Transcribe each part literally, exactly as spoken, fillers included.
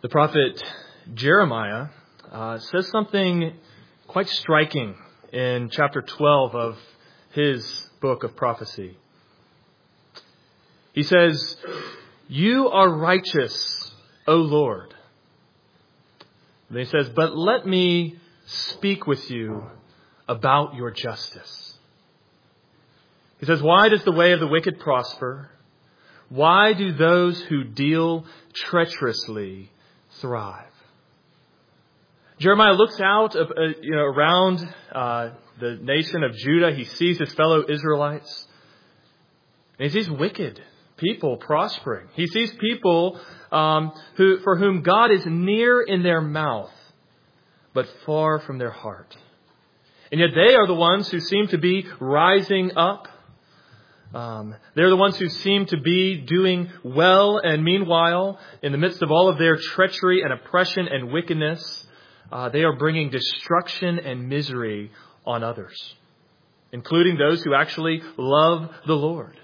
The prophet Jeremiah uh, says something quite striking in chapter twelve of his book of prophecy. He says, "You are righteous, O Lord." And he says, "But let me speak with you about your justice." He says, "Why does the way of the wicked prosper? Why do those who deal treacherously thrive?" Jeremiah looks out of, uh, you know, around uh, the nation of Judah. He sees his fellow Israelites. And he sees wicked people prospering. He sees people um, who, for whom God is near in their mouth, but far from their heart. And yet they are the ones who seem to be rising up. Um, they're the ones who seem to be doing well, and meanwhile, in the midst of all of their treachery and oppression and wickedness, uh, they are bringing destruction and misery on others, including those who actually love the Lord.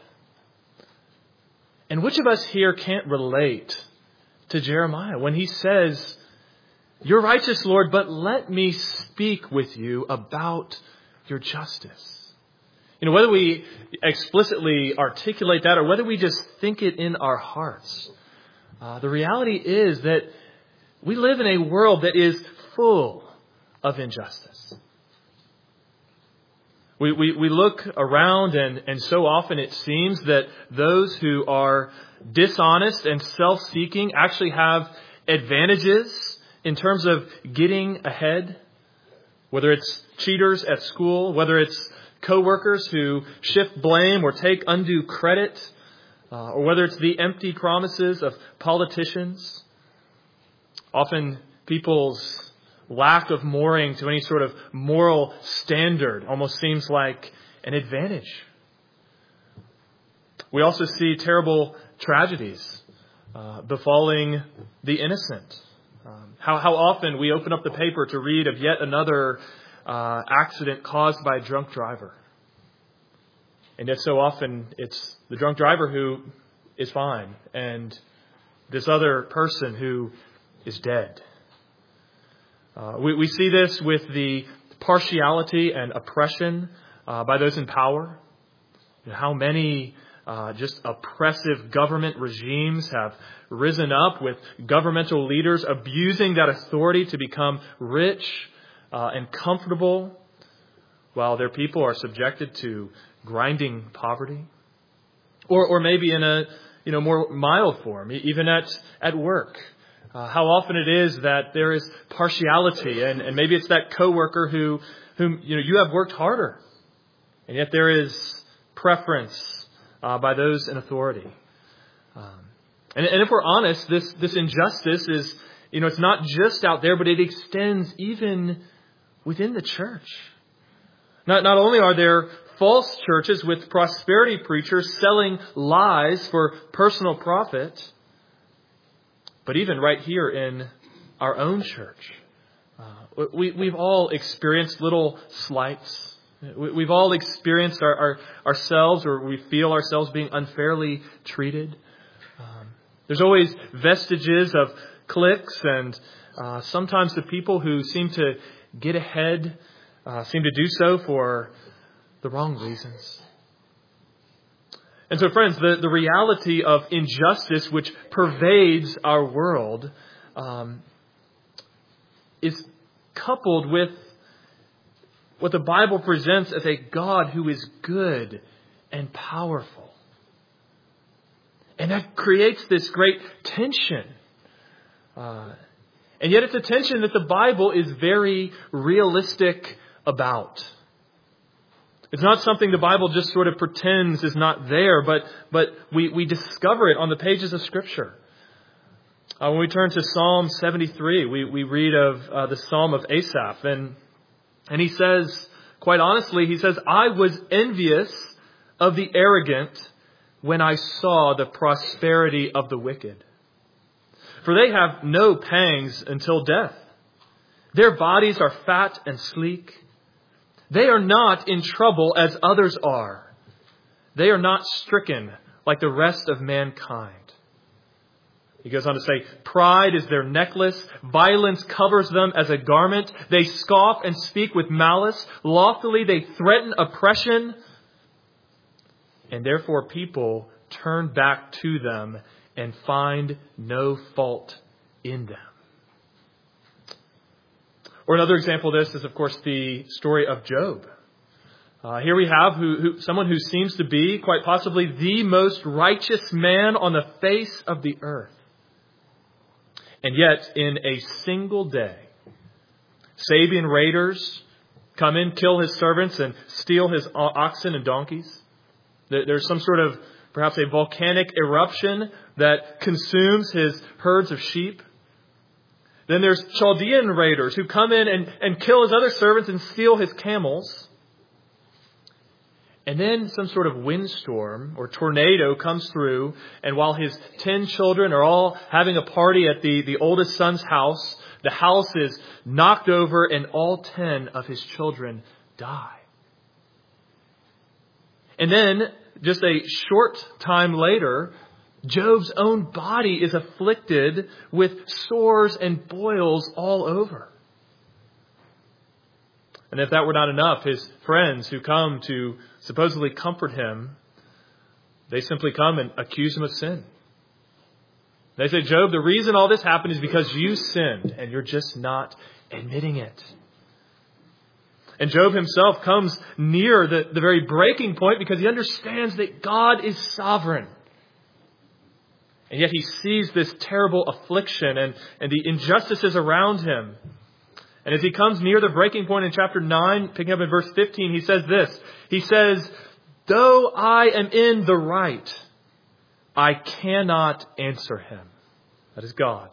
And which of us here can't relate to Jeremiah when he says, "You're righteous, Lord, but let me speak with you about your justice"? You know, whether we explicitly articulate that or whether we just think it in our hearts, uh, the reality is that we live in a world that is full of injustice. We, we, we look around and, and so often it seems that those who are dishonest and self-seeking actually have advantages in terms of getting ahead. Whether it's cheaters at school, whether it's co-workers who shift blame or take undue credit, uh, or whether it's the empty promises of politicians. Often people's lack of mooring to any sort of moral standard almost seems like an advantage. We also see terrible tragedies uh, befalling the innocent. Um, how, how often we open up the paper to read of yet another Uh, accident caused by a drunk driver. And yet so often it's the drunk driver who is fine and this other person who is dead. Uh, we, we see this with the partiality and oppression uh, by those in power. You know, how many uh, just oppressive government regimes have risen up with governmental leaders abusing that authority to become rich Uh, and comfortable, while their people are subjected to grinding poverty, or or maybe in a you know more mild form, even at at work. Uh, how often it is that there is partiality, and, and maybe it's that coworker who whom you know you have worked harder, and yet there is preference uh, by those in authority. Um, and, and if we're honest, this this injustice is you know it's not just out there, but it extends even within the church. Not, not only are there false churches with prosperity preachers selling lies for personal profit, but even right here in our own church, uh, we, we've all experienced little slights. We, we've all experienced our, our, ourselves, or we feel ourselves being unfairly treated. Um, there's always vestiges of cliques, and uh, sometimes the people who seem to get ahead uh, seem to do so for the wrong reasons. And so, friends, the, the reality of injustice which pervades our world um, is coupled with what the Bible presents as a God who is good and powerful. And that creates this great tension. Uh, and yet it's a tension that the Bible is very realistic about. It's not something the Bible just sort of pretends is not there, but but we, we discover it on the pages of Scripture. Uh, when we turn to Psalm seventy-three, we, we read of uh, the Psalm of Asaph, and and he says, quite honestly, he says, "I was envious of the arrogant when I saw the prosperity of the wicked. For they have no pangs until death. Their bodies are fat and sleek. They are not in trouble as others are. They are not stricken like the rest of mankind." He goes on to say, pride is their necklace. Violence covers them as a garment. They scoff and speak with malice. Loftily they threaten oppression. And therefore people turn back to them and find no fault in them. Or another example of this is, of course, the story of Job. Uh, here we have who, who, someone who seems to be quite possibly the most righteous man on the face of the earth. And yet, in a single day, Sabian raiders come in, kill his servants, and steal his oxen and donkeys. There's some sort of, perhaps a volcanic eruption that consumes his herds of sheep. Then there's Chaldean raiders who come in and, and kill his other servants and steal his camels. And then some sort of windstorm or tornado comes through, and while his ten children are all having a party at the, the oldest son's house, the house is knocked over and all ten of his children die. And then, just a short time later, Job's own body is afflicted with sores and boils all over. And if that were not enough, his friends who come to supposedly comfort him, they simply come and accuse him of sin. They say, Job, the reason all this happened is because you sinned and you're just not admitting it. And Job himself comes near the, the very breaking point because he understands that God is sovereign. And yet he sees this terrible affliction and, and the injustices around him. And as he comes near the breaking point in chapter nine, picking up in verse fifteen, he says this. He says, though I am in the right, I cannot answer him. That is God.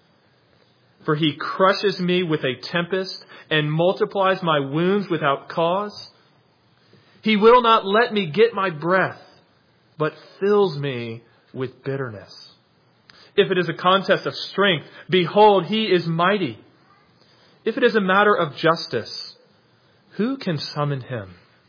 For he crushes me with a tempest and multiplies my wounds without cause. He will not let me get my breath, but fills me with bitterness. If it is a contest of strength, behold, he is mighty. If it is a matter of justice, who can summon him?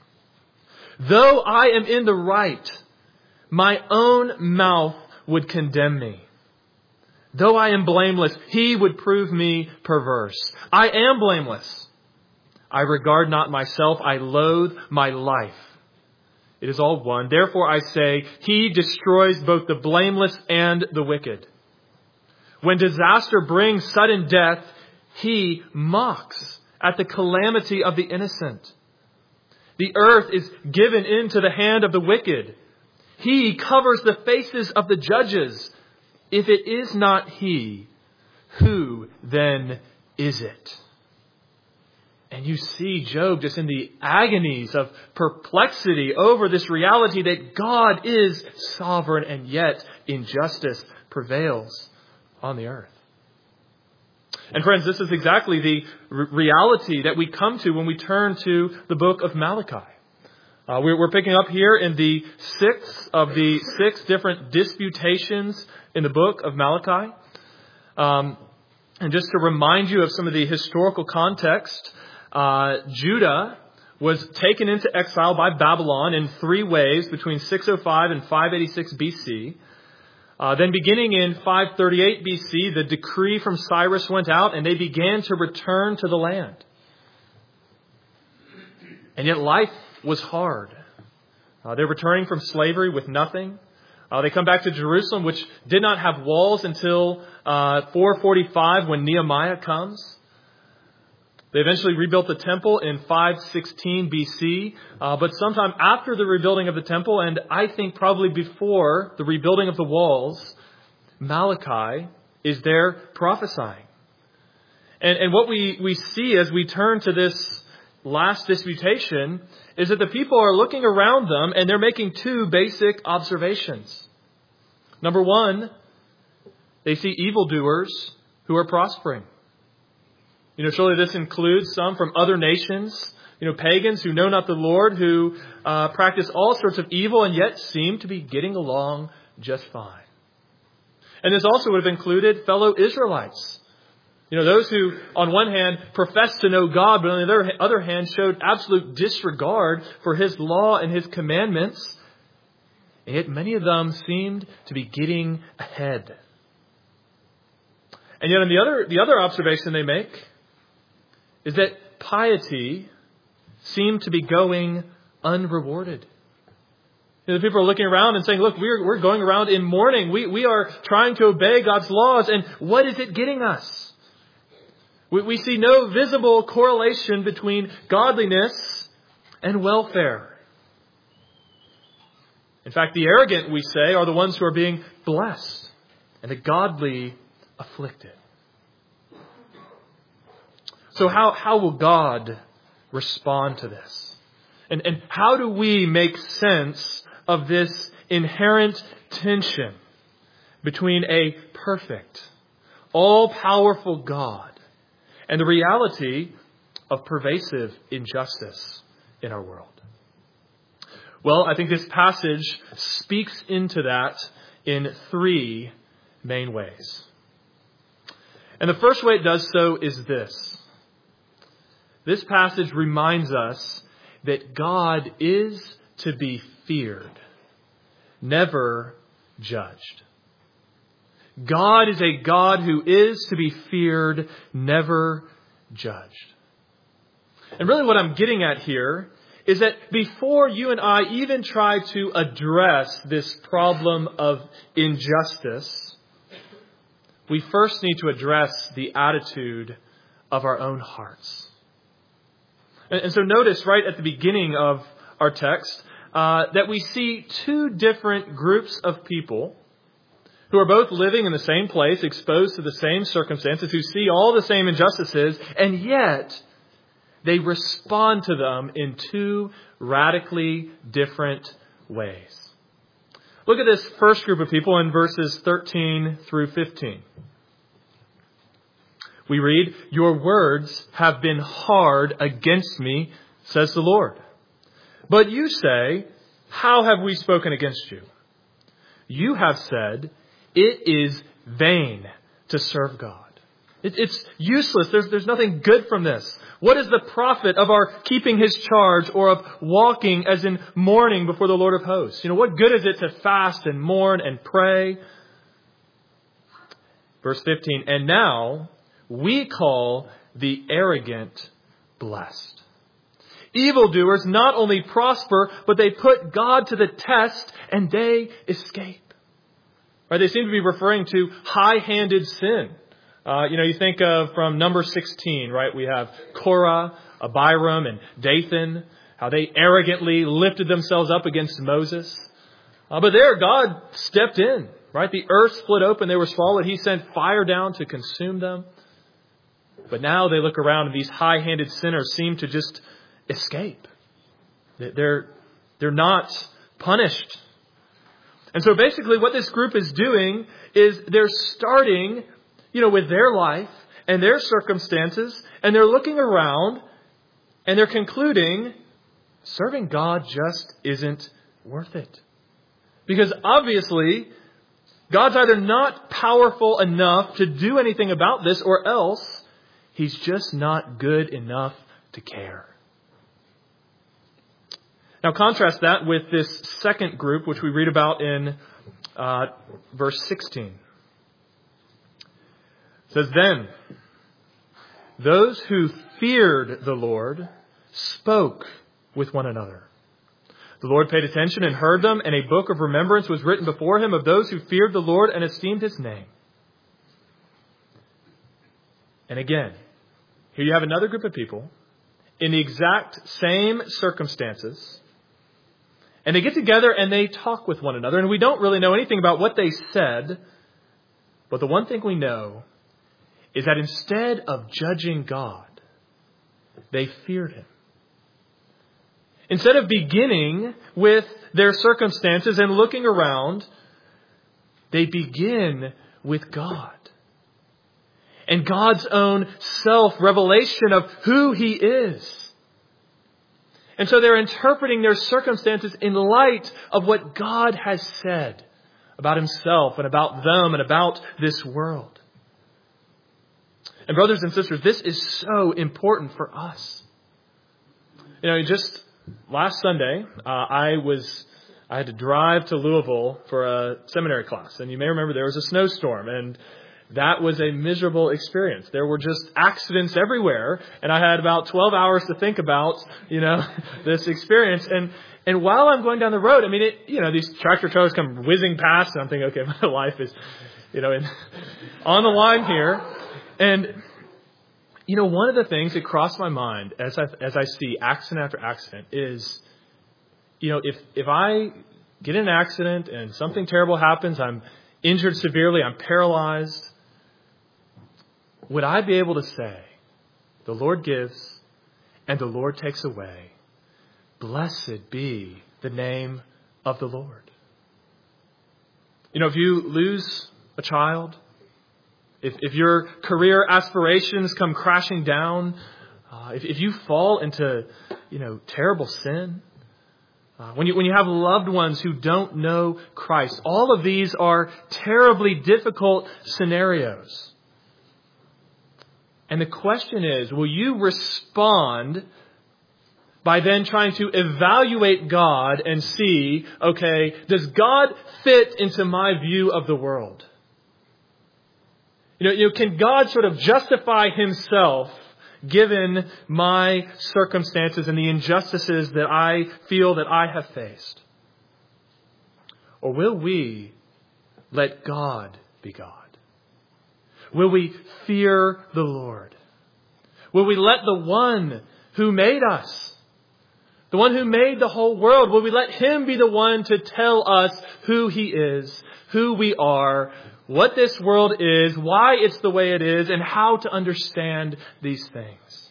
Though I am in the right, my own mouth would condemn me. Though I am blameless, he would prove me perverse. I am blameless. I regard not myself. I loathe my life. It is all one. Therefore I say, he destroys both the blameless and the wicked. When disaster brings sudden death, he mocks at the calamity of the innocent. The earth is given into the hand of the wicked. He covers the faces of the judges. If it is not he, who then is it? And you see Job just in the agonies of perplexity over this reality that God is sovereign and yet injustice prevails on the earth. And friends, this is exactly the reality that we come to when we turn to the book of Malachi. Uh, we're, we're picking up here in the sixth of the six different disputations in the book of Malachi. Um, and just to remind you of some of the historical context, uh, Judah was taken into exile by Babylon in three waves between six oh five and five eighty-six B C. Uh, then beginning in five thirty-eight B C, the decree from Cyrus went out and they began to return to the land. And yet life was hard. Uh, they're returning from slavery with nothing. Uh, they come back to Jerusalem, which did not have walls until uh, four forty-five when Nehemiah comes. They eventually rebuilt the temple in five sixteen B C, uh, but sometime after the rebuilding of the temple, and I think probably before the rebuilding of the walls, Malachi is there prophesying. And, and what we, we see as we turn to this last disputation is that the people are looking around them and they're making two basic observations. Number one, they see evildoers who are prospering. You know, surely this includes some from other nations, you know, pagans who know not the Lord, who uh, practice all sorts of evil and yet seem to be getting along just fine. And this also would have included fellow Israelites. You know, those who, on one hand, professed to know God, but on the other hand, showed absolute disregard for His law and His commandments. And yet many of them seemed to be getting ahead. And yet, on the other, the other observation they make is that piety seemed to be going unrewarded. You know, the people are looking around and saying, look, we're, we're going around in mourning. We, we are trying to obey God's laws. And what is it getting us? We, we see no visible correlation between godliness and welfare. In fact, the arrogant, we say, are the ones who are being blessed, and the godly afflicted. So how, how will God respond to this? And, and how do we make sense of this inherent tension between a perfect, all-powerful God and the reality of pervasive injustice in our world? Well, I think this passage speaks into that in three main ways. And the first way it does so is this. This passage reminds us that God is to be feared, never judged. God is a God who is to be feared, never judged. And really what I'm getting at here is that before you and I even try to address this problem of injustice, we first need to address the attitude of our own hearts. And, and so notice right at the beginning of our text uh, that we see two different groups of people who are both living in the same place, exposed to the same circumstances, who see all the same injustices, and yet they respond to them in two radically different ways. Look at this first group of people in verses thirteen through fifteen. We read, "Your words have been hard against me, says the Lord. But you say, how have we spoken against you? You have said, it is vain to serve God. It, it's useless. There's, there's nothing good from this. What is the profit of our keeping His charge or of walking as in mourning before the Lord of hosts? You know, what good is it to fast and mourn and pray?" Verse fifteen, "And now we call the arrogant blessed. Evildoers not only prosper, but they put God to the test and they escape." Right? They seem to be referring to high-handed sin. Uh, you know, you think of from number sixteen, right? We have Korah, Abiram, and Dathan, how they arrogantly lifted themselves up against Moses. Uh, but there, God stepped in, right? The earth split open. They were swallowed. He sent fire down to consume them. But now they look around and these high-handed sinners seem to just escape. They're, they're not punished. And so basically what this group is doing is they're starting, you know, with their life and their circumstances, and they're looking around and they're concluding serving God just isn't worth it. Because obviously God's either not powerful enough to do anything about this, or else He's just not good enough to care. Now contrast that with this second group, which we read about in uh, verse sixteen. It says, "Then those who feared the Lord spoke with one another. The Lord paid attention and heard them, and a book of remembrance was written before Him of those who feared the Lord and esteemed His name." And again, here you have another group of people in the exact same circumstances. And they get together and they talk with one another. And we don't really know anything about what they said. But the one thing we know is that instead of judging God, they feared Him. Instead of beginning with their circumstances and looking around, they begin with God. And God's own self-revelation of who He is. And so they're interpreting their circumstances in light of what God has said about Himself and about them and about this world. And brothers and sisters, this is so important for us. You know, just last Sunday, uh, I was I had to drive to Louisville for a seminary class. And you may remember there was a snowstorm. And that was a miserable experience. There were just accidents everywhere, and I had about twelve hours to think about, you know, this experience. And and while I'm going down the road, I mean, it, you know, these tractor trailers come whizzing past, and I'm thinking, okay, my life is, you know, in, on the line here. And, you know, one of the things that crossed my mind as I, as I see accident after accident is, you know, if, if I get in an accident and something terrible happens, I'm injured severely, I'm paralyzed, would I be able to say, the Lord gives and the Lord takes away. Blessed be the name of the Lord. You know, if you lose a child, if, if your career aspirations come crashing down, uh, if, if you fall into, you know, terrible sin, uh, when you when you have loved ones who don't know Christ, all of these are terribly difficult scenarios. And the question is, will you respond by then trying to evaluate God and see, okay, does God fit into my view of the world? You know, you know, can God sort of justify himself given my circumstances and the injustices that I feel that I have faced? Or will we let God be God? Will we fear the Lord? Will we let the one who made us, the one who made the whole world, will we let him be the one to tell us who he is, who we are, what this world is, why it's the way it is, and how to understand these things?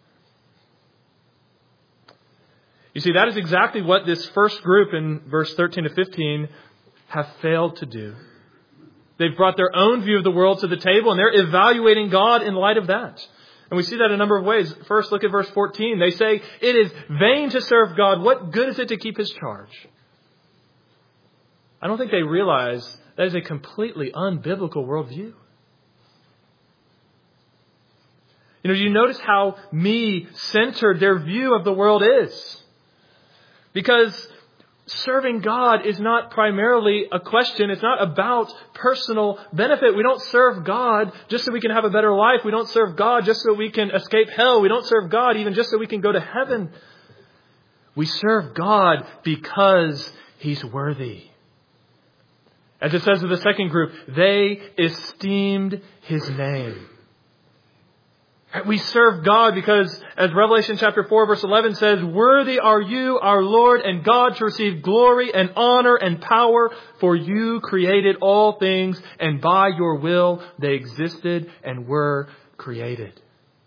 You see, that is exactly what this first group in verse thirteen to fifteen have failed to do. They've brought their own view of the world to the table, and they're evaluating God in light of that. And we see that in a number of ways. First, look at verse fourteen. They say, it is vain to serve God. What good is it to keep his charge? I don't think they realize that is a completely unbiblical worldview. You know, you notice how me-centered their view of the world is. Because serving God is not primarily a question. It's not about personal benefit. We don't serve God just so we can have a better life. We don't serve God just so we can escape hell. We don't serve God even just so we can go to heaven. We serve God because he's worthy. As it says of the second group, they esteemed his name. We serve God because, as Revelation chapter four verse eleven says, worthy are you, our Lord and God, to receive glory and honor and power, for you created all things, and by your will they existed and were created.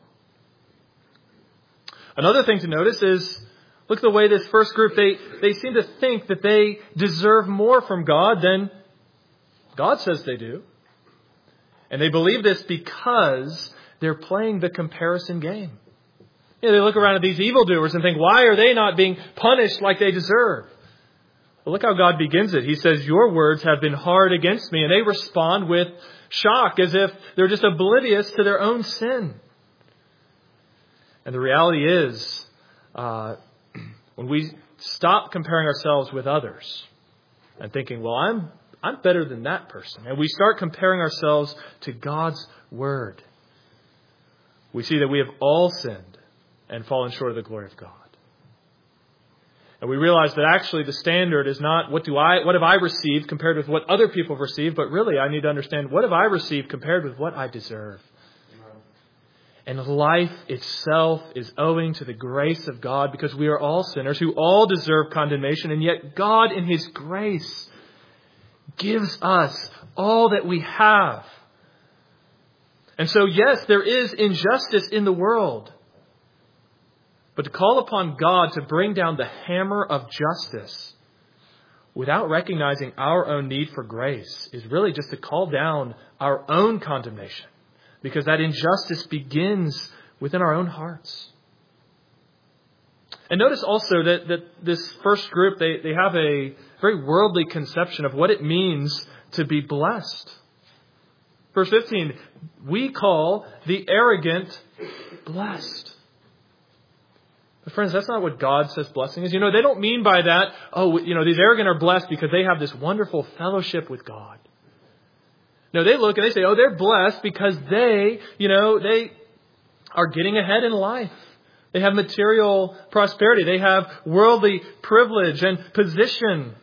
Another thing to notice is, look at the way this first group, they, they seem to think that they deserve more from God than God says they do. And they believe this because they're playing the comparison game. You know, they look around at these evildoers and think, why are they not being punished like they deserve? Well, look how God begins it. He says, your words have been hard against me. And they respond with shock, as if they're just oblivious to their own sin. And the reality is, uh, when we stop comparing ourselves with others and thinking, well, I'm I'm better than that person, and we start comparing ourselves to God's Word, we see that we have all sinned and fallen short of the glory of God. And we realize that actually the standard is not what do I, what have I received compared with what other people have received, but really I need to understand what have I received compared with what I deserve. And life itself is owing to the grace of God, because we are all sinners who all deserve condemnation, and yet God in his grace gives us all that we have. And so, yes, there is injustice in the world. But to call upon God to bring down the hammer of justice without recognizing our own need for grace is really just to call down our own condemnation, because that injustice begins within our own hearts. And notice also that, that this first group, they, they have a very worldly conception of what it means to be blessed. Verse fifteen, we call the arrogant blessed. But friends, that's not what God says blessing is. You know, they don't mean by that, oh, you know, these arrogant are blessed because they have this wonderful fellowship with God. No, they look and they say, oh, they're blessed because they, you know, they are getting ahead in life. They have material prosperity. They have worldly privilege and position.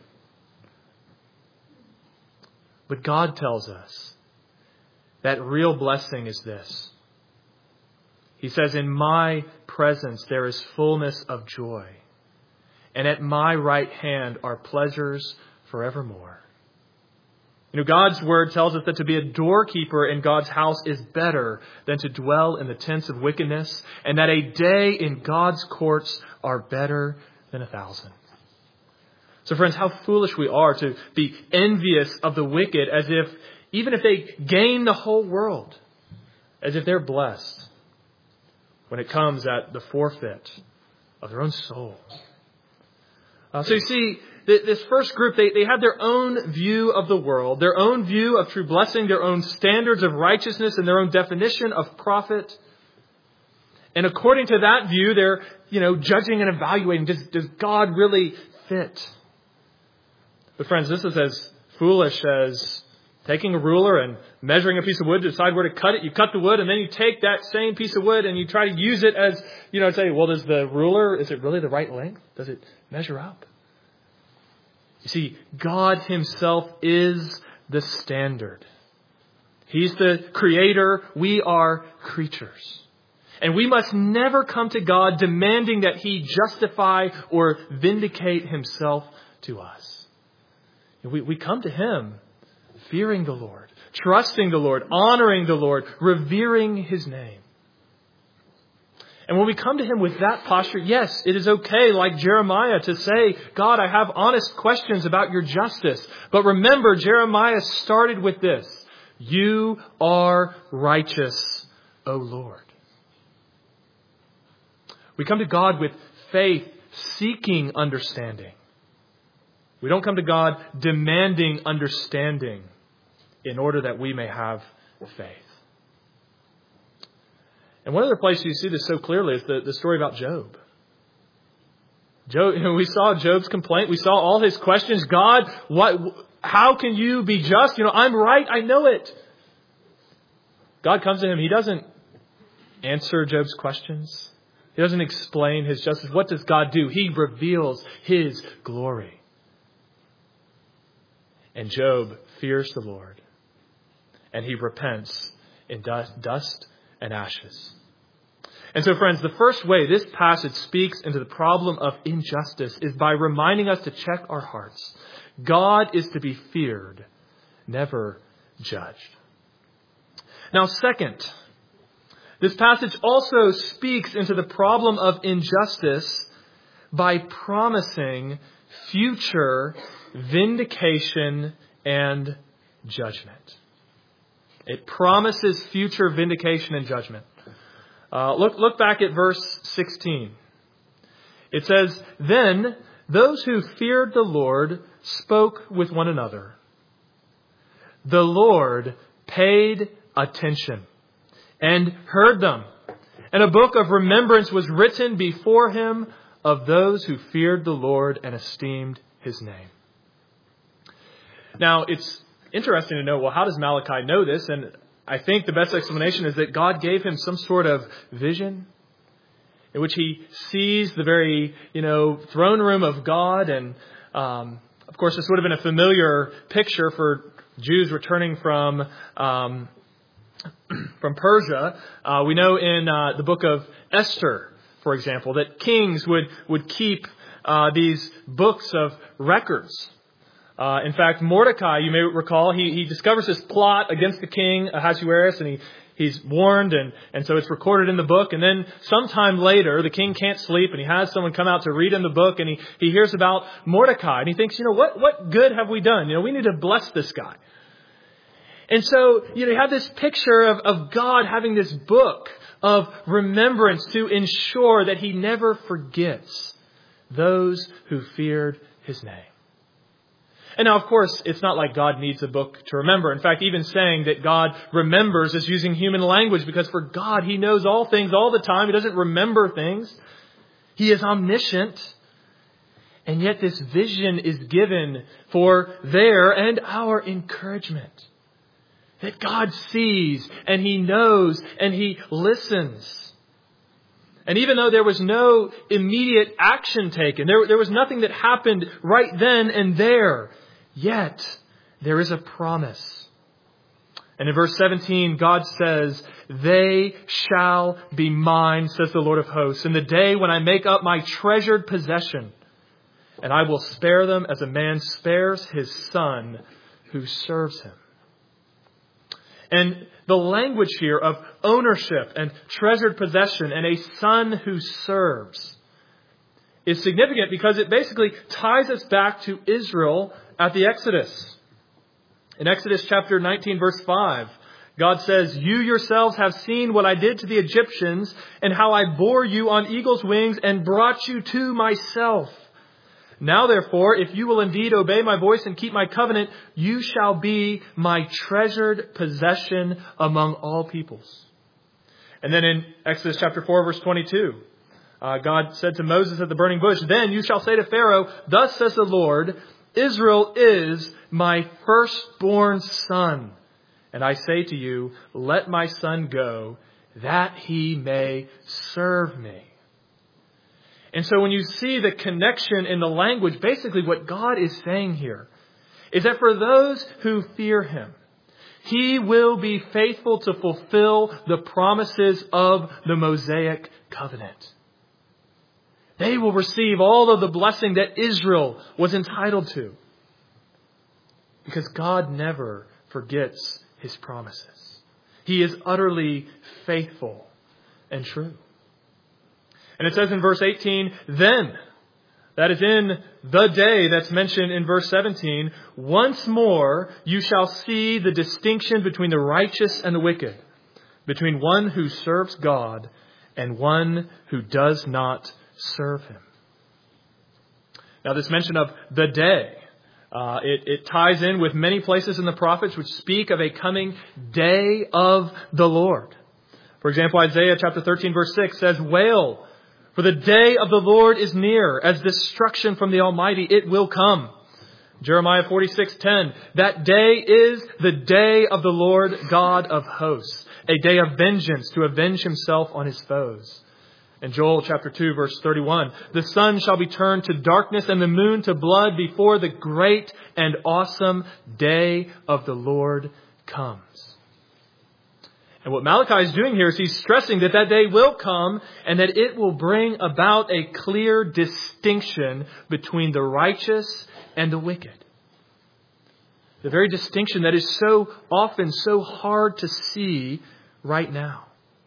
But God tells us that real blessing is this. He says, in my presence there is fullness of joy, and at my right hand are pleasures forevermore. You know, God's word tells us that to be a doorkeeper in God's house is better than to dwell in the tents of wickedness, and that a day in God's courts are better than a thousand. So friends, how foolish we are to be envious of the wicked as if, even if they gain the whole world, as if they're blessed when it comes at the forfeit of their own soul. Uh, so you see, this first group, they, they have their own view of the world, their own view of true blessing, their own standards of righteousness, and their own definition of profit. And according to that view, they're, you know, judging and evaluating. Does, does God really fit? But friends, this is as foolish as taking a ruler and measuring a piece of wood to decide where to cut it. You cut the wood and then you take that same piece of wood and you try to use it as, you know, say, well, does the ruler, is it really the right length? Does it measure up? You see, God himself is the standard. He's the creator. We are creatures. And we must never come to God demanding that he justify or vindicate himself to us. We, we come to him fearing the Lord, trusting the Lord, honoring the Lord, revering his name. And when we come to him with that posture, yes, it is okay, like Jeremiah, to say, God, I have honest questions about your justice. But remember, Jeremiah started with this. You are righteous, O Lord. We come to God with faith, seeking understanding. We don't come to God demanding understanding in order that we may have faith. And one other place you see this so clearly is the, the story about Job. Job, you know, we saw Job's complaint. We saw all his questions. God, what? How can you be just? You know, I'm right. I know it. God comes to him. He doesn't answer Job's questions. He doesn't explain his justice. What does God do? He reveals his glory. And Job fears the Lord. And he repents in dust, dust and ashes. And so, friends, the first way this passage speaks into the problem of injustice is by reminding us to check our hearts. God is to be feared, never judged. Now, second, this passage also speaks into the problem of injustice by promising future vindication and judgment. It promises future vindication and judgment. Uh, look, look back at verse sixteen. It says, Then those who feared the Lord spoke with one another. The Lord paid attention and heard them. And a book of remembrance was written before him of those who feared the Lord and esteemed his name. Now, it's interesting to know, well, how does Malachi know this? And I think the best explanation is that God gave him some sort of vision in which he sees the very, you know, throne room of God. And, um, of course, this would have been a familiar picture for Jews returning from um, from Persia. Uh, we know in uh, the book of Esther, for example, that kings would, would keep uh, these books of records. Uh, in fact, Mordecai, you may recall, he, he discovers this plot against the king, Ahasuerus, and he, he's warned, and, and so it's recorded in the book. And then sometime later, the king can't sleep, and he has someone come out to read in the book, and he, he hears about Mordecai, and he thinks, you know, what, what good have we done? You know, we need to bless this guy. And so, you know, you have this picture of, of God having this book of remembrance to ensure that he never forgets those who feared his name. And now, of course, it's not like God needs a book to remember. In fact, even saying that God remembers is using human language, because for God, he knows all things all the time. He doesn't remember things. He is omniscient. And yet this vision is given for their and our encouragement. that God sees and He knows and He listens. And even though there was no immediate action taken, there, there was nothing that happened right then and there, yet there is a promise. And in verse seventeen, God says, "They shall be mine, says the Lord of hosts, in the day when I make up my treasured possession. And I will spare them as a man spares his son who serves him." And the language here of ownership and treasured possession and a son who serves is significant because it basically ties us back to Israel at the Exodus. In Exodus chapter nineteen, verse five, God says, "You yourselves have seen what I did to the Egyptians and how I bore you on eagle's wings and brought you to myself. Now, therefore, if you will indeed obey my voice and keep my covenant, you shall be my treasured possession among all peoples." And then in Exodus chapter four, verse twenty-two, uh, God said to Moses at the burning bush, "Then you shall say to Pharaoh, 'Thus says the Lord, Israel is my firstborn son. And I say to you, let my son go, that he may serve me.'" And so when you see the connection in the language, basically what God is saying here is that for those who fear Him, He will be faithful to fulfill the promises of the Mosaic covenant. They will receive all of the blessing that Israel was entitled to. Because God never forgets His promises. He is utterly faithful and true. And it says in verse eighteen, "Then," that is in the day that's mentioned in verse seventeen, "once more you shall see the distinction between the righteous and the wicked, between one who serves God and one who does not serve Him." Now, this mention of the day, uh, it, it ties in with many places in the prophets which speak of a coming day of the Lord. For example, Isaiah chapter thirteen, verse six says, "Wail, for the day of the Lord is near, as destruction from the Almighty, it will come." Jeremiah forty-six ten, "That day is the day of the Lord God of hosts, a day of vengeance to avenge Himself on His foes." In Joel chapter two, verse thirty-one, "The sun shall be turned to darkness and the moon to blood before the great and awesome day of the Lord comes." And what Malachi is doing here is he's stressing that that day will come and that it will bring about a clear distinction between the righteous and the wicked. The very distinction that is so often so hard to see right now.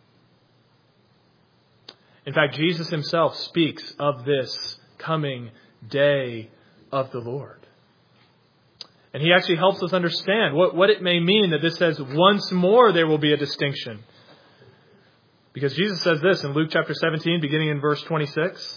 In fact, Jesus Himself speaks of this coming day of the Lord. And He actually helps us understand what, what it may mean that this says, once more there will be a distinction. Because Jesus says this in Luke chapter seventeen, beginning in verse twenty-six.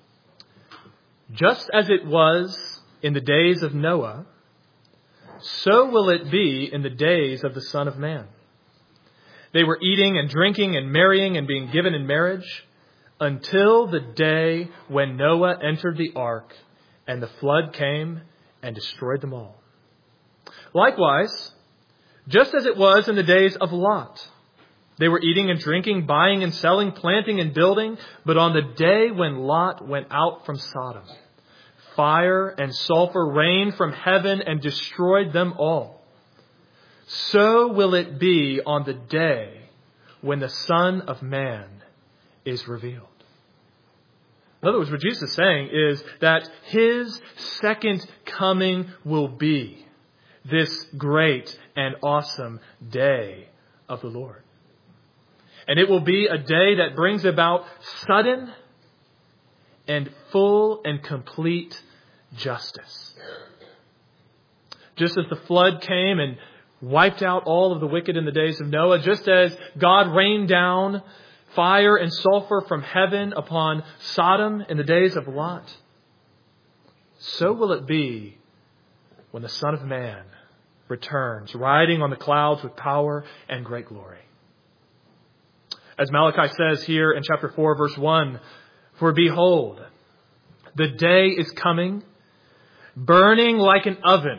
"Just as it was in the days of Noah, so will it be in the days of the Son of Man. They were eating and drinking and marrying and being given in marriage, until the day when Noah entered the ark and the flood came and destroyed them all. Likewise, just as it was in the days of Lot, they were eating and drinking, buying and selling, planting and building. But on the day when Lot went out from Sodom, fire and sulfur rained from heaven and destroyed them all. So will it be on the day when the Son of Man is revealed." In other words, what Jesus is saying is that His second coming will be this great and awesome day of the Lord. And it will be a day that brings about sudden and full and complete justice. Just as the flood came and wiped out all of the wicked in the days of Noah, just as God rained down fire and sulfur from heaven upon Sodom in the days of Lot, so will it be when the Son of Man returns, riding on the clouds with power and great glory. As Malachi says here in chapter four, verse one, "For behold, the day is coming, burning like an oven,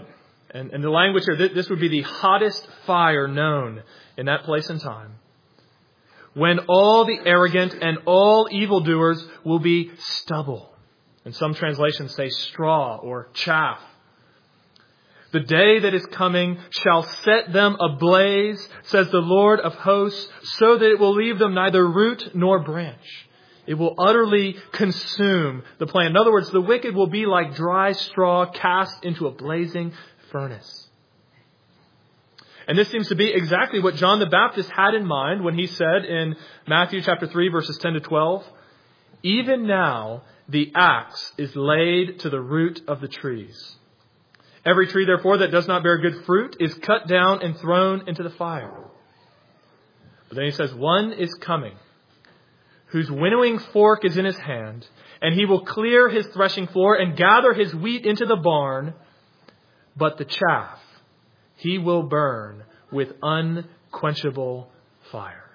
And, and the language here, this would be the hottest fire known in that place and time, when all the arrogant and all evildoers will be stubble. And some translations say straw or chaff. The day that is coming shall set them ablaze, says the Lord of hosts, so that it will leave them neither root nor branch. It will utterly consume the plant. In other words, the wicked will be like dry straw cast into a blazing furnace. And this seems to be exactly what John the Baptist had in mind when he said in Matthew chapter three, verses ten to twelve, "Even now the axe is laid to the root of the trees. Every tree, therefore, that does not bear good fruit is cut down and thrown into the fire." But then he says, "One is coming, whose winnowing fork is in his hand, and he will clear his threshing floor and gather his wheat into the barn, but the chaff he will burn with unquenchable fire."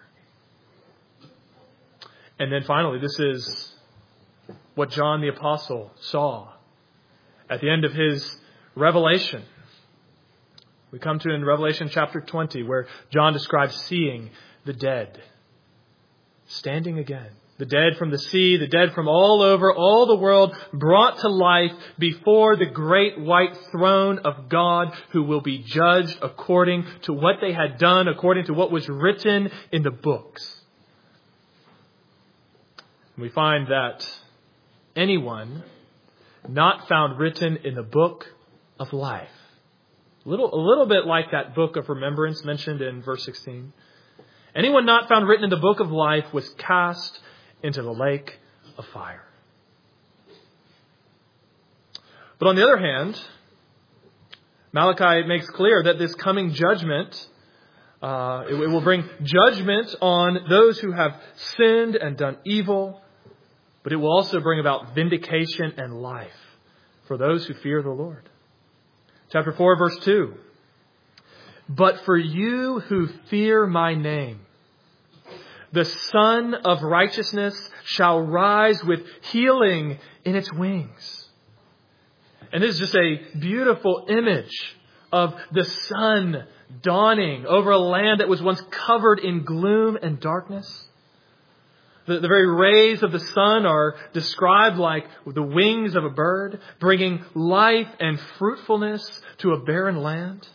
And then finally, this is what John the Apostle saw at the end of his revelation. We come to in Revelation chapter twenty, where John describes seeing the dead standing again. The dead from the sea, the dead from all over, all the world, brought to life before the great white throne of God, who will be judged according to what they had done, according to what was written in the books. We find that anyone not found written in the book of life, a little, a little bit like that book of remembrance mentioned in verse sixteen, anyone not found written in the book of life was cast into the lake of fire. But on the other hand, Malachi makes clear that this coming judgment, uh, it, it will bring judgment on those who have sinned and done evil, but it will also bring about vindication and life for those who fear the Lord. Chapter four, verse two. "But for you who fear my name, the Son of Righteousness shall rise with healing in its wings." And this is just a beautiful image of the sun dawning over a land that was once covered in gloom and darkness. The, the very rays of the sun are described like the wings of a bird, bringing life and fruitfulness to a barren land.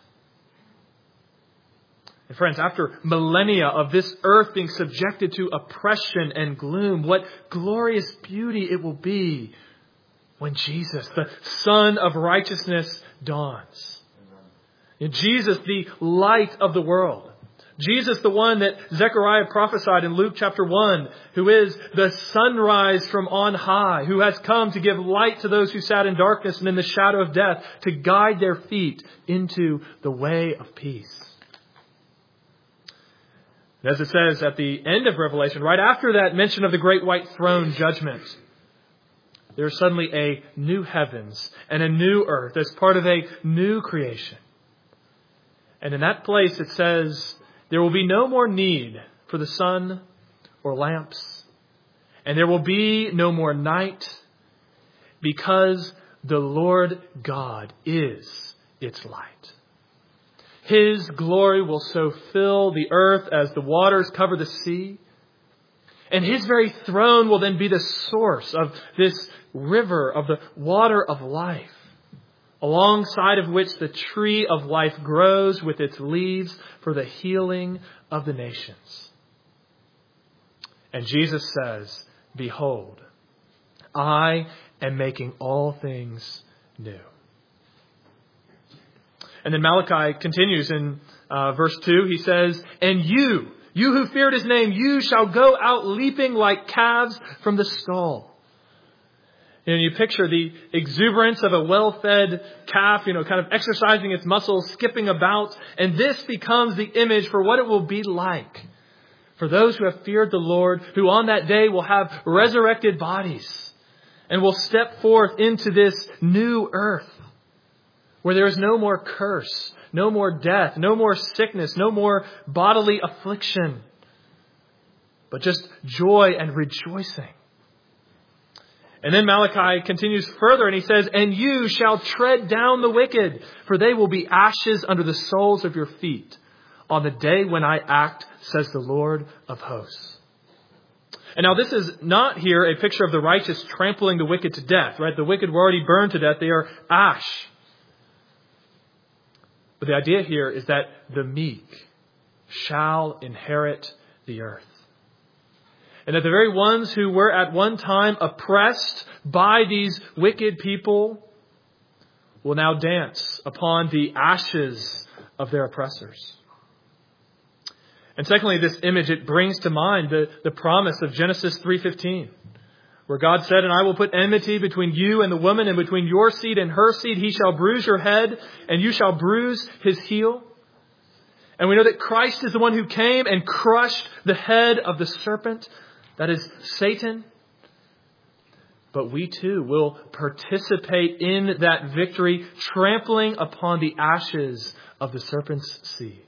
And friends, after millennia of this earth being subjected to oppression and gloom, what glorious beauty it will be when Jesus, the Son of Righteousness, dawns. And Jesus, the light of the world. Jesus, the one that Zechariah prophesied in Luke chapter one, who is the sunrise from on high, who has come to give light to those who sat in darkness and in the shadow of death, to guide their feet into the way of peace. And as it says at the end of Revelation, right after that mention of the great white throne judgment, there is suddenly a new heavens and a new earth as part of a new creation. And in that place it says, there will be no more need for the sun or lamps, and there will be no more night, because the Lord God is its light. His glory will so fill the earth as the waters cover the sea, and His very throne will then be the source of this river of the water of life, alongside of which the tree of life grows with its leaves for the healing of the nations. And Jesus says, "Behold, I am making all things new." And then Malachi continues in uh, verse two. He says, "And you, you who feared His name, you shall go out leaping like calves from the stall." You know, you picture the exuberance of a well-fed calf, you know, kind of exercising its muscles, skipping about. And this becomes the image for what it will be like for those who have feared the Lord, who on that day will have resurrected bodies and will step forth into this new earth where there is no more curse, no more death, no more sickness, no more bodily affliction, but just joy and rejoicing. And then Malachi continues further and he says, "And you shall tread down the wicked, for they will be ashes under the soles of your feet on the day when I act, says the Lord of hosts." And now this is not here a picture of the righteous trampling the wicked to death, right? The wicked were already burned to death. They are ash. But the idea here is that the meek shall inherit the earth. And that the very ones who were at one time oppressed by these wicked people will now dance upon the ashes of their oppressors. And secondly, this image, it brings to mind the, the promise of Genesis three fifteen, where God said, "And I will put enmity between you and the woman, and between your seed and her seed. He shall bruise your head, and you shall bruise his heel." And we know that Christ is the one who came and crushed the head of the serpent, that is Satan. But we too will participate in that victory, trampling upon the ashes of the serpent's seed.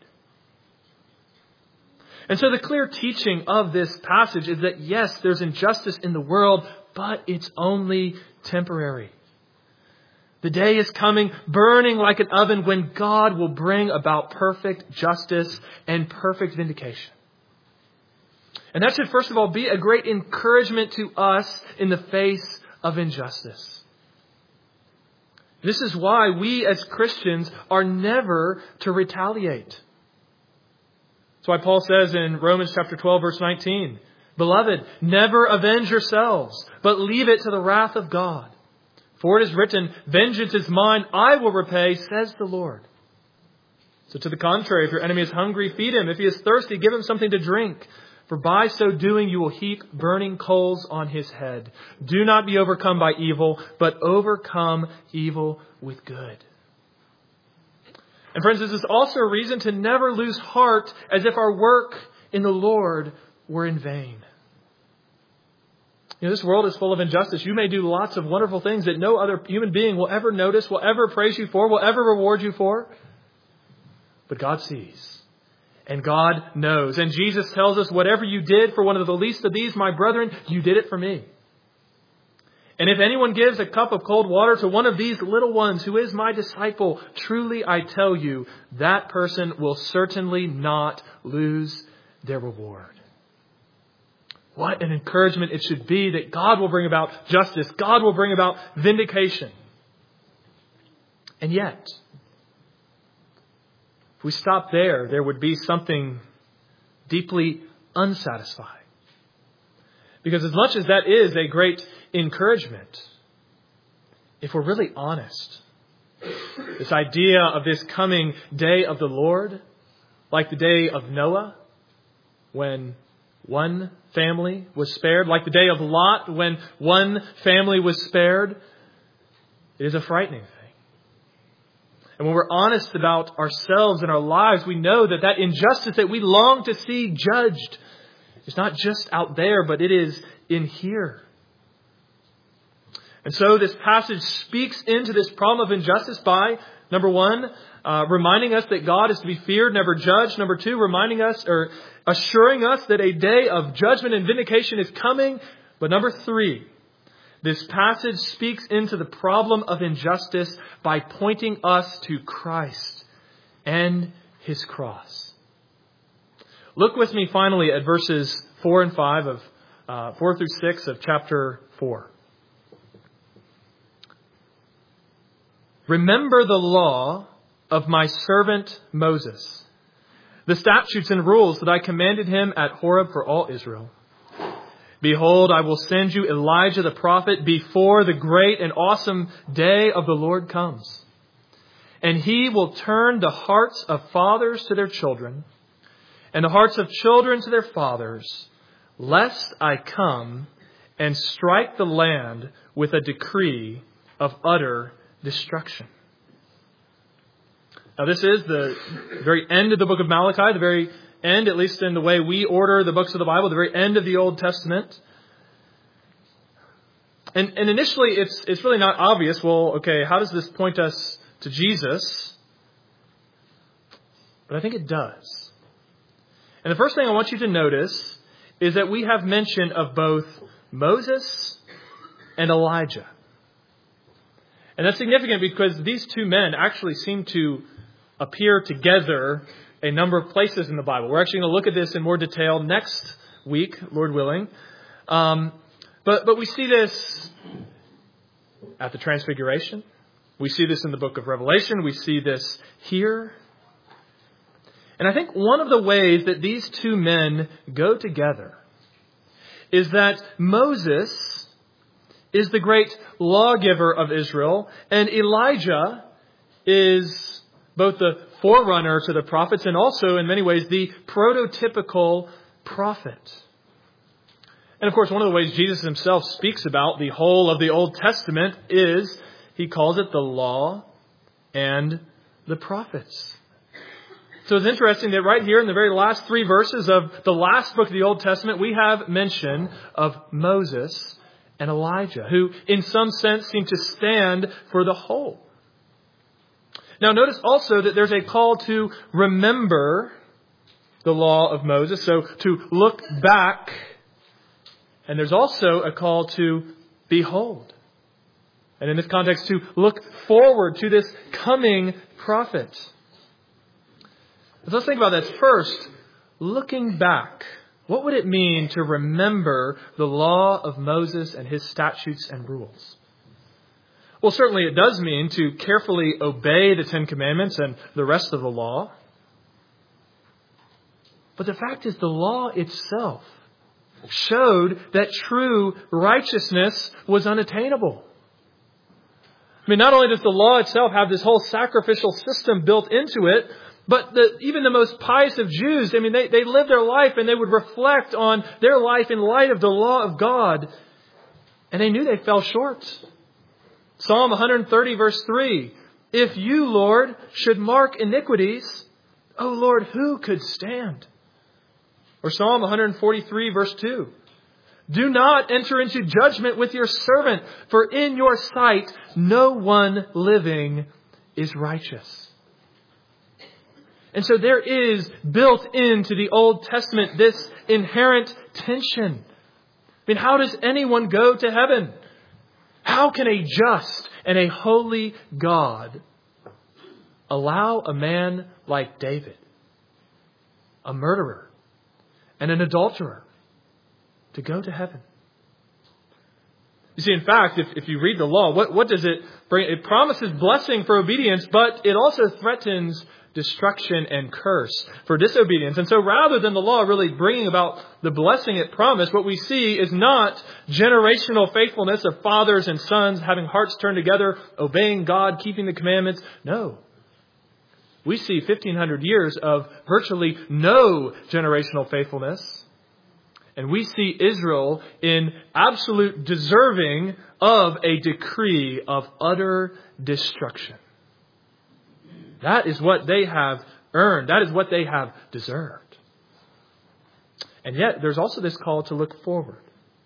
And so the clear teaching of this passage is that yes, there's injustice in the world, but it's only temporary. The day is coming, burning like an oven, when God will bring about perfect justice and perfect vindication. And that should first of all be a great encouragement to us in the face of injustice. This is why we as Christians are never to retaliate. That's why Paul says in Romans chapter twelve, verse nineteen, "Beloved, never avenge yourselves, but leave it to the wrath of God. For it is written, 'Vengeance is mine, I will repay, says the Lord.'" So to the contrary, if your enemy is hungry, feed him. If he is thirsty, give him something to drink. For by so doing, you will heap burning coals on his head. Do not be overcome by evil, but overcome evil with good. And friends, this is also a reason to never lose heart as if our work in the Lord were in vain. You know, this world is full of injustice. You may do lots of wonderful things that no other human being will ever notice, will ever praise you for, will ever reward you for. But God sees. And God knows. And Jesus tells us, "Whatever you did for one of the least of these, my brethren, you did it for me." And if anyone gives a cup of cold water to one of these little ones who is my disciple, truly I tell you, that person will certainly not lose their reward. What an encouragement it should be that God will bring about justice. God will bring about vindication. And yet, if we stop there, there would be something deeply unsatisfying. Because as much as that is a great encouragement, if we're really honest, this idea of this coming day of the Lord, like the day of Noah, when one family was spared, like the day of Lot, when one family was spared, it is a frightening thing. And when we're honest about ourselves and our lives, we know that that injustice that we long to see judged is not just out there, but it is in here. And so this passage speaks into this problem of injustice by, number one, uh, reminding us that God is to be feared, never judged. Number two, reminding us or assuring us that a day of judgment and vindication is coming. But number three, this passage speaks into the problem of injustice by pointing us to Christ and His cross. Look with me finally at verses four and five of uh, four through six of chapter four. "Remember the law of my servant Moses, the statutes and rules that I commanded him at Horeb for all Israel. Behold, I will send you Elijah the prophet before the great and awesome day of the Lord comes. And he will turn the hearts of fathers to their children, and the hearts of children to their fathers, lest I come and strike the land with a decree of utter destruction." Now this is the very end of the book of Malachi, the very end, at least in the way we order the books of the Bible, the very end of the Old Testament. And, and initially it's, it's really not obvious, well, okay, how does this point us to Jesus? But I think it does. And the first thing I want you to notice is that we have mention of both Moses and Elijah. And that's significant because these two men actually seem to appear together a number of places in the Bible. We're actually going to look at this in more detail next week, Lord willing. Um, but, but we see this at the Transfiguration. We see this in the book of Revelation. We see this here. And I think one of the ways that these two men go together is that Moses is the great lawgiver of Israel, and Elijah is both the forerunner to the prophets and also, in many ways, the prototypical prophet. And of course, one of the ways Jesus himself speaks about the whole of the Old Testament is he calls it the law and the prophets. So it's interesting that right here in the very last three verses of the last book of the Old Testament, we have mention of Moses and Elijah, who in some sense seem to stand for the whole. Now notice also that there's a call to remember the law of Moses, so to look back. And there's also a call to behold. And in this context, to look forward to this coming prophet. Let's think about this first. Looking back, what would it mean to remember the law of Moses and his statutes and rules? Well, certainly it does mean to carefully obey the Ten Commandments and the rest of the law. But the fact is, the law itself showed that true righteousness was unattainable. I mean, not only does the law itself have this whole sacrificial system built into it, but the, even the most pious of Jews, I mean, they, they lived their life and they would reflect on their life in light of the law of God. And they knew they fell short. Psalm one thirty verse three, if you, Lord, should mark iniquities, O Lord, who could stand? Or Psalm one forty-three verse two, do not enter into judgment with your servant, for in your sight no one living is righteous. And so there is built into the Old Testament this inherent tension. I mean, how does anyone go to heaven? How can a just and a holy God allow a man like David, a murderer and an adulterer, to go to heaven? You see, in fact, if, if you read the law, what, what does it bring? It promises blessing for obedience, but it also threatens destruction and curse for disobedience. And so rather than the law really bringing about the blessing it promised, what we see is not generational faithfulness of fathers and sons having hearts turned together, obeying God, keeping the commandments. No. We see fifteen hundred years of virtually no generational faithfulness. And we see Israel in absolute deserving of a decree of utter destruction. That is what they have earned. That is what they have deserved. And yet, there's also this call to look forward.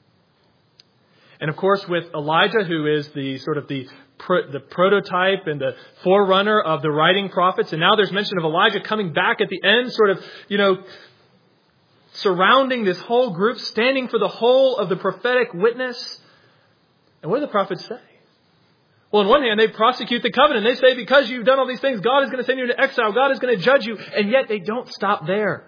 And of course, with Elijah, who is the sort of the pro, the prototype and the forerunner of the writing prophets, and now there's mention of Elijah coming back at the end, sort of, you know, surrounding this whole group, standing for the whole of the prophetic witness. And what do the prophets say? Well, on one hand, they prosecute the covenant. They say, because you've done all these things, God is going to send you into exile. God is going to judge you. And yet they don't stop there.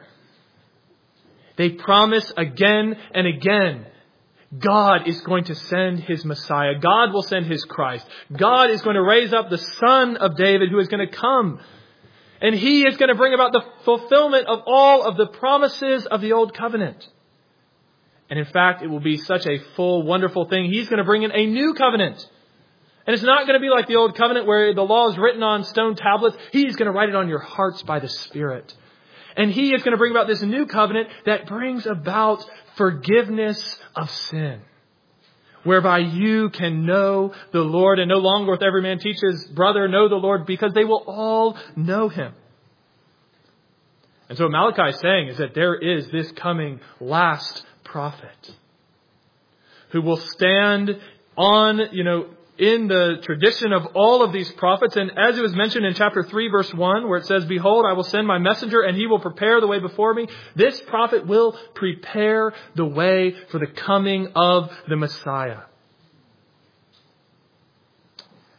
They promise again and again, God is going to send his Messiah. God will send his Christ. God is going to raise up the Son of David who is going to come. And he is going to bring about the fulfillment of all of the promises of the old covenant. And in fact, it will be such a full, wonderful thing. He's going to bring in a new covenant. And it's not going to be like the old covenant where the law is written on stone tablets. He's going to write it on your hearts by the Spirit. And he is going to bring about this new covenant that brings about forgiveness of sin, whereby you can know the Lord, and no longer with every man teach his brother, know the Lord, because they will all know him. And so what Malachi is saying is that there is this coming last prophet who will stand on, you know, in the tradition of all of these prophets. And as it was mentioned in chapter three, verse one, where it says, behold, I will send my messenger and he will prepare the way before me. This prophet will prepare the way for the coming of the Messiah.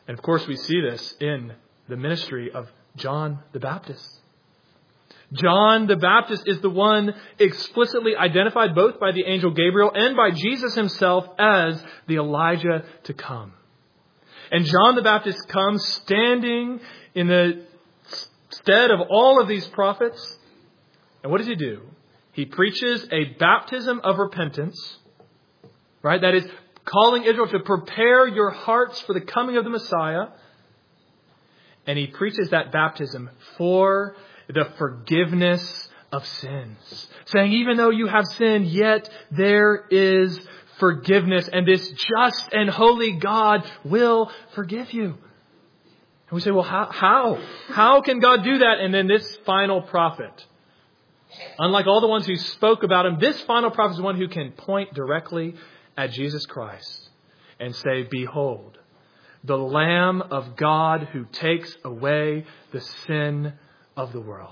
And of course, we see this in the ministry of John the Baptist. John the Baptist is the one explicitly identified both by the angel Gabriel and by Jesus himself as the Elijah to come. And John the Baptist comes standing in the stead of all of these prophets. And what does he do? He preaches a baptism of repentance, right? That is calling Israel to prepare your hearts for the coming of the Messiah. And he preaches that baptism for the forgiveness of sins. Saying, even though you have sinned, yet there is forgiveness. And this just and holy God will forgive you. And we say, well, how? How, how can God do that? And then this final prophet, unlike all the ones who spoke about him, this final prophet is the one who can point directly at Jesus Christ and say, behold, the Lamb of God who takes away the sin of the world.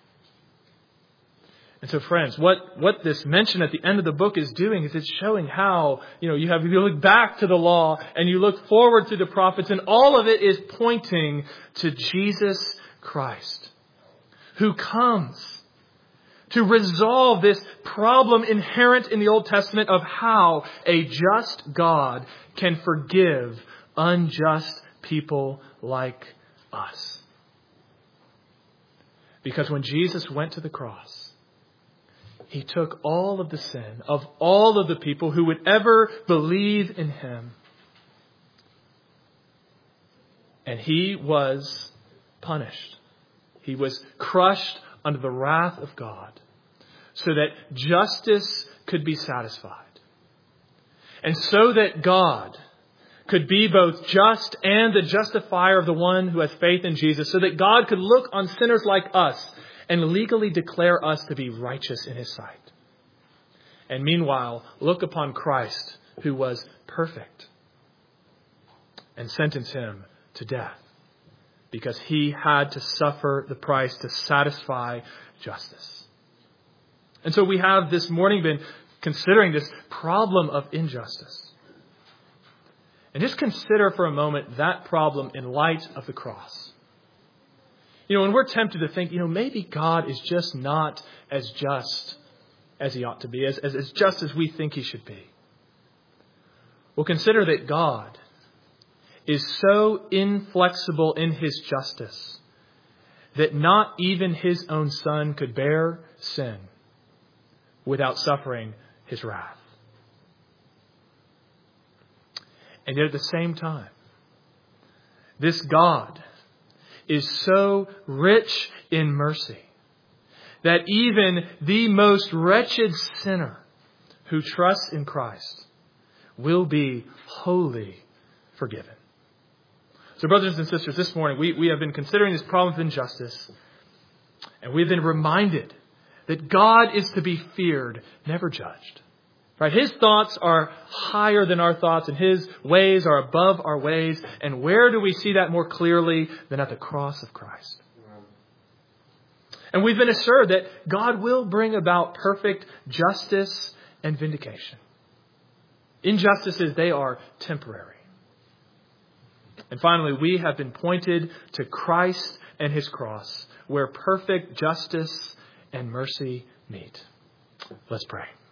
And so, friends, what, what this mention at the end of the book is doing is it's showing how, you know, you have, you look back to the law and you look forward to the prophets, and all of it is pointing to Jesus Christ, who comes to resolve this problem inherent in the Old Testament of how a just God can forgive unjust people like us. Because when Jesus went to the cross, he took all of the sin of all of the people who would ever believe in him. And he was punished. He was crushed under the wrath of God so that justice could be satisfied. And so that God could be both just and the justifier of the one who has faith in Jesus, so that God could look on sinners like us and legally declare us to be righteous in his sight. And meanwhile, look upon Christ, who was perfect, and sentence him to death because he had to suffer the price to satisfy justice. And so we have this morning been considering this problem of injustice. And just consider for a moment that problem in light of the cross. You know, when we're tempted to think, you know, maybe God is just not as just as he ought to be, as, as, as just as we think he should be. Well, consider that God is so inflexible in his justice that not even his own Son could bear sin without suffering his wrath. And yet at the same time, this God is so rich in mercy that even the most wretched sinner who trusts in Christ will be wholly forgiven. So brothers and sisters, this morning we, we have been considering this problem of injustice, and we've been reminded that God is to be feared, never judged. Right? His thoughts are higher than our thoughts, and his ways are above our ways. And where do we see that more clearly than at the cross of Christ? And we've been assured that God will bring about perfect justice and vindication. Injustices, they are temporary. And finally, we have been pointed to Christ and his cross, where perfect justice and mercy meet. Let's pray.